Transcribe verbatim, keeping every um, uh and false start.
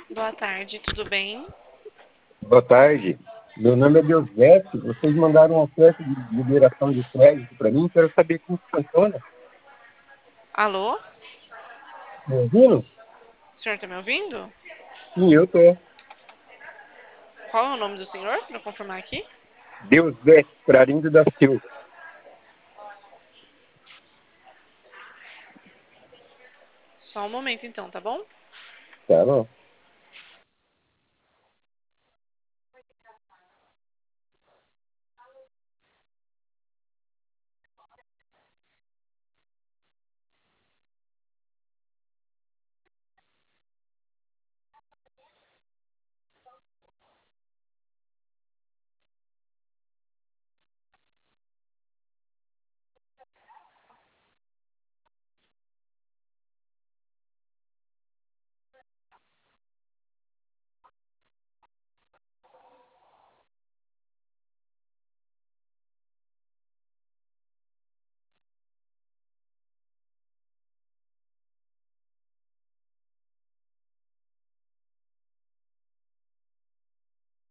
Boa tarde, tudo bem? Boa tarde. Meu nome é Deusbete. Vocês mandaram uma oferta de liberação de crédito para mim. Quero saber como funciona. Alô? Me ouvindo? O senhor está me ouvindo? Sim, eu tô. Qual é o nome do senhor, para confirmar aqui? Deusbete, Clarindo da Silva. Só um momento então, tá bom? Tá bom.